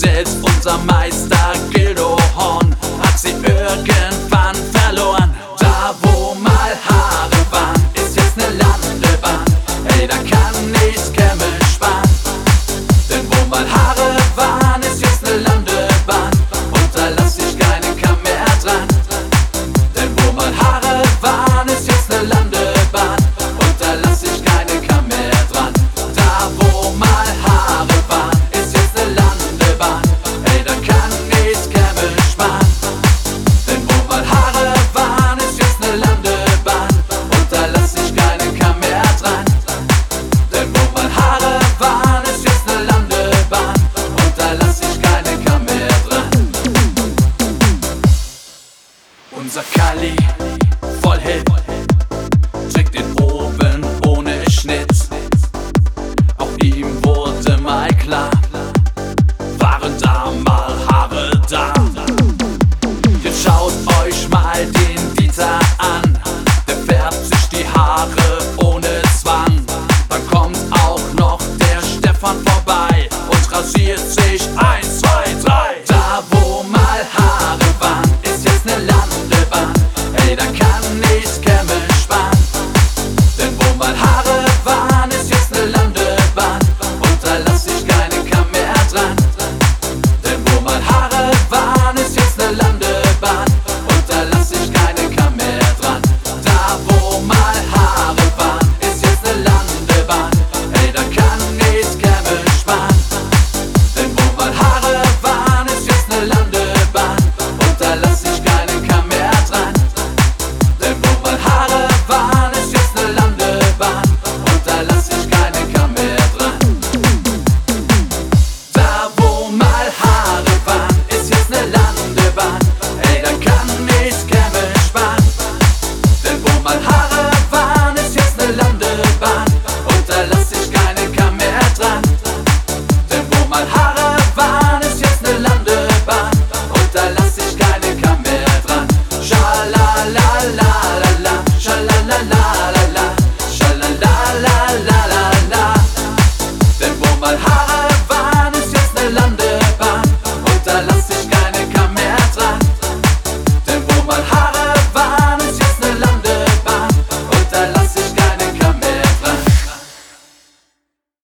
Selbst unser Meister Gildo Horn hat sie irgendwann verloren. Da wo mal Haare waren, ist jetzt ne Landebahn. Ey, da kann ich Camel sparen. Denn wo mal Haare waren, ist jetzt ne Landebahn. Und da lass ich keinen Kamm mehr dran. Denn wo mal Haare waren, ist jetzt ne Landebahn. Und da lass ich keinen Kamm mehr dran. Da wo mal Haare waren, ist jetzt ne Landebahn. Ey, da kann ich Camel sparen. Denn wo mal Haare waren, ist jetzt ne Landebahn. Und da lass ich keinen Kamm mehr dran. Denn wo mal Haare waren, ist jetzt ne Landebahn. Und da lass ich keinen Kamm mehr dran. Unser Kali, voll hip, trägt den oben ohne Schnitt. Auch ihm wurde mal klar, waren da mal Haare da. Jetzt schaut euch mal den Dieter an, der färbt sich die Haare ohne Zwang. Dann kommt auch noch der Stefan vorbei und rasiert sich